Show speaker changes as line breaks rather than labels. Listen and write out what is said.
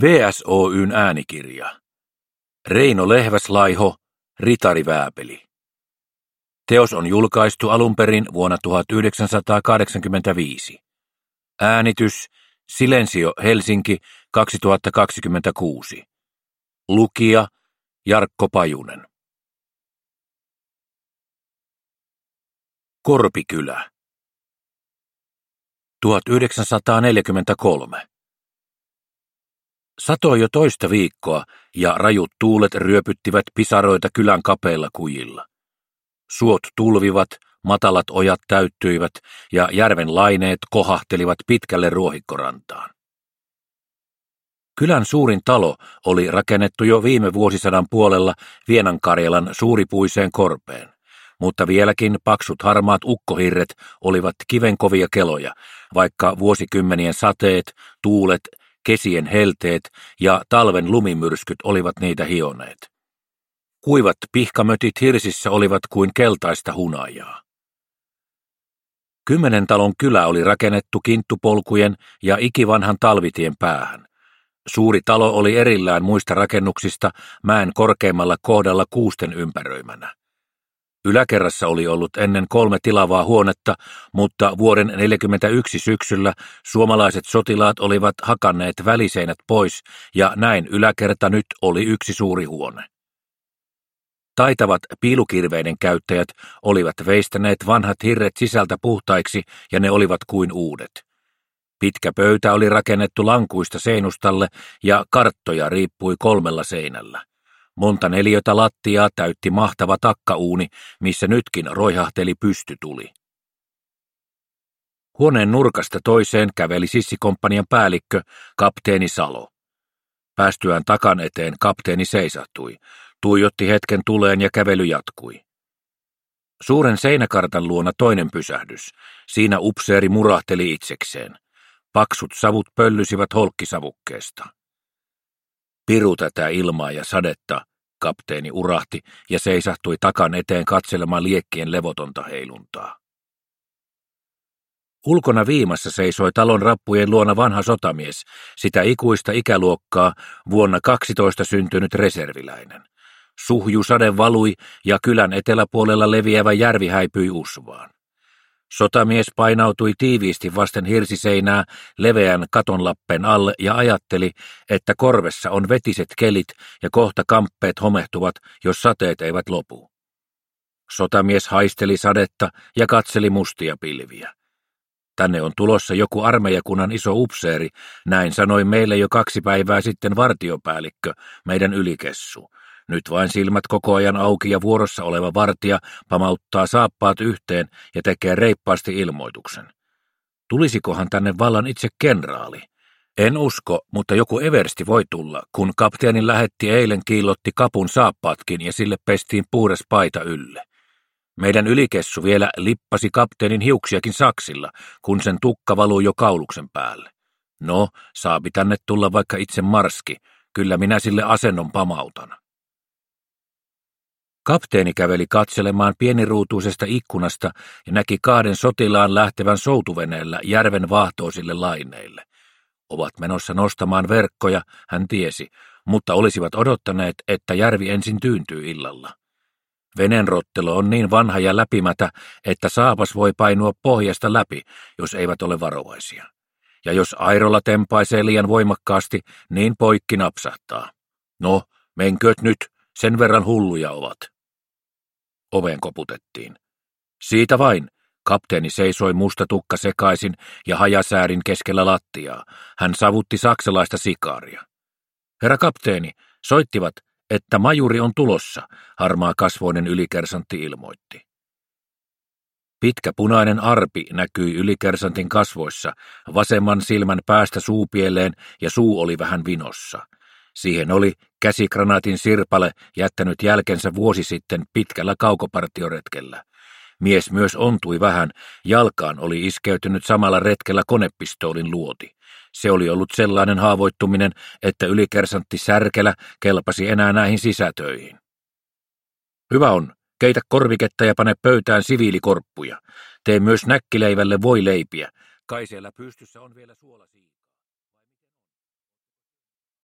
VSOY:n äänikirja. Reino Lehväs-Laiho, Ritari Vääpeli. Teos on julkaistu alun perin vuonna 1985. Äänitys Silensio Helsinki 2026. Lukija Jarkko Pajunen. Korpikylä. 1943. Satoi jo toista viikkoa ja rajut tuulet ryöpyttivät pisaroita kylän kapeilla kujilla. Suot tulvivat, matalat ojat täyttyivät ja järven laineet kohahtelivat pitkälle ruohikkorantaan. Kylän suurin talo oli rakennettu jo viime vuosisadan puolella Vienankarjalan suuripuiseen korpeen, mutta vieläkin paksut harmaat ukkohirret olivat kivenkovia keloja, vaikka vuosikymmenien sateet, tuulet, kesien helteet ja talven lumimyrskyt olivat niitä hioneet. Kuivat pihkamötit hirsissä olivat kuin keltaista hunajaa. 10 talon kylä oli rakennettu kinttupolkujen ja ikivanhan talvitien päähän. Suuri talo oli erillään muista rakennuksista mäen korkeimmalla kohdalla kuusten ympäröimänä. Yläkerrassa oli ollut ennen 3 tilavaa huonetta, mutta vuoden 1941 syksyllä suomalaiset sotilaat olivat hakanneet väliseinät pois ja näin yläkerta nyt oli yksi suuri huone. Taitavat piilukirveiden käyttäjät olivat veistäneet vanhat hirret sisältä puhtaiksi ja ne olivat kuin uudet. Pitkä pöytä oli rakennettu lankuista seinustalle ja karttoja riippui 3 seinällä. Monta neliötä lattiaa täytti mahtava takkauuni, missä nytkin roihahteli pystytuli. Huoneen nurkasta toiseen käveli sissikomppanian päällikkö, kapteeni Salo. Päästyään takan eteen kapteeni seisahtui, tuijotti hetken tuleen ja kävely jatkui. Suuren seinäkartan luona toinen pysähdys. Siinä upseeri murahteli itsekseen. Paksut savut pöllysivät holkkisavukkeesta. Piru tätä ilmaa ja sadetta, kapteeni urahti ja seisahtui takan eteen katselemaan liekkien levotonta heiluntaa. Ulkona viimassa seisoi talon rappujen luona vanha sotamies, sitä ikuista ikäluokkaa vuonna 12 syntynyt reserviläinen. Suhjusade valui ja kylän eteläpuolella leviävä järvi häipyi usvaan. Sotamies painautui tiiviisti vasten hirsiseinää leveän katonlappen alle ja ajatteli, että korvessa on vetiset kelit ja kohta kamppeet homehtuvat, jos sateet eivät lopu. Sotamies haisteli sadetta ja katseli mustia pilviä. Tänne on tulossa joku armeijakunnan iso upseeri, näin sanoi meille jo 2 päivää sitten vartiopäällikkö, meidän ylikessu. Nyt vain silmät koko ajan auki ja vuorossa oleva vartija pamauttaa saappaat yhteen ja tekee reippaasti ilmoituksen. Tulisikohan tänne vallan itse kenraali? En usko, mutta joku eversti voi tulla, kun kapteeni lähetti eilen kiillotti kapun saappaatkin ja sille pestiin puhdas paita ylle. Meidän ylikessu vielä lippasi kapteenin hiuksiakin saksilla, kun sen tukka valui jo kauluksen päälle. No, saapi tänne tulla vaikka itse marski, kyllä minä sille asennon pamautan. Kapteeni käveli katselemaan pieniruutuisesta ikkunasta ja näki 2 sotilaan lähtevän soutuveneellä järven vaahtoisille laineille. Ovat menossa nostamaan verkkoja, hän tiesi, mutta olisivat odottaneet, että järvi ensin tyyntyy illalla. Venenrottelo on niin vanha ja läpimätä, että saapas voi painua pohjasta läpi, jos eivät ole varovaisia. Ja jos airolla tempaisee liian voimakkaasti, niin poikki napsahtaa. No, menkööt nyt, sen verran hulluja ovat. Oveen koputettiin. Siitä vain. Kapteeni seisoi musta tukka sekaisin ja hajasäärin keskellä lattiaa. Hän savutti saksalaista sikaaria. Herra kapteeni, soittivat, että majuri on tulossa, harmaa kasvoinen ylikersantti ilmoitti. Pitkä punainen arpi näkyi ylikersantin kasvoissa, vasemman silmän päästä suupieleen ja suu oli vähän vinossa. Siihen oli käsikranaatin sirpale jättänyt jälkensä vuosi sitten pitkällä kaukopartioretkellä. Mies myös ontui vähän, jalkaan oli iskeytynyt samalla retkellä konepistoolin luoti. Se oli ollut sellainen haavoittuminen, että ylikersantti Särkelä kelpasi enää näihin sisätöihin. Hyvä on, keitä korviketta ja pane pöytään siviilikorppuja. Tee myös näkkileivälle voileipiä, kai siellä pystyssä on vielä suolasiipi.